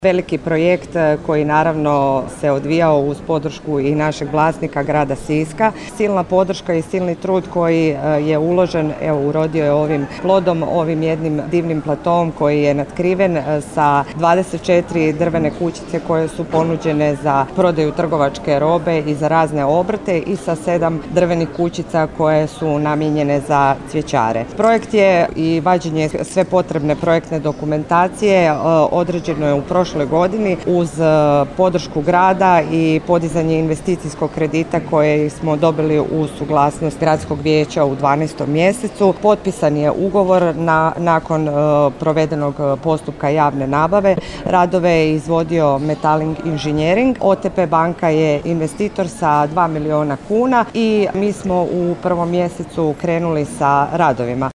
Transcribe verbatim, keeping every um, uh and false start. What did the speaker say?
Veliki projekt koji naravno se odvijao uz podršku i našeg vlasnika grada Siska. Silna podrška i silni trud koji je uložen, evo, urodio je ovim plodom, ovim jednim divnim platom koji je natkriven sa dvadeset četiri drvene kućice koje su ponuđene za prodaju trgovačke robe i za razne obrte i sa sedam drvenih kućica koje su namijenjene za cvjećare. Projekt je i vađenje sve potrebne projektne dokumentacije određeno je u prošloj godini uz podršku grada i podizanje investicijskog kredita koje smo dobili u suglasnost gradskog vijeća u dvanaestom mjesecu. Potpisan je ugovor na, nakon uh, provedenog postupka javne nabave. Radove je izvodio Metalink Inženjering. O T P banka je investitor sa dva milijuna kuna i mi smo u prvom mjesecu krenuli sa radovima.